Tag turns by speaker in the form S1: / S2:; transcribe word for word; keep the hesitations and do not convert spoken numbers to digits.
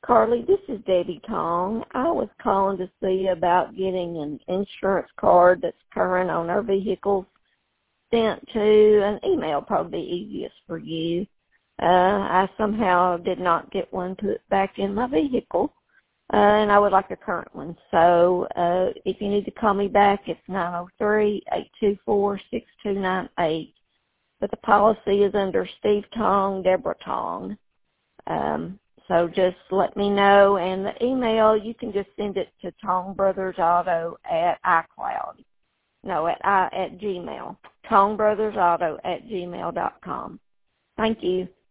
S1: Carly, this is Debbie Tong. I was calling to see about getting an insurance card that's current on our vehicles sent to an email, probably easiest for you. Uh, I somehow did not get one put back in my vehicle, uh, and I would like a current one. So uh, if you need to call me back, it's nine oh three, eight two four, six two nine eight. But the policy is under Steve Tong, Deborah Tong. Um, so just let me know. And the email, you can just send it to Tong Brothers Auto at iCloud. No, at, I, at Gmail. Tong Brothers Auto at gmail dot com. Thank you.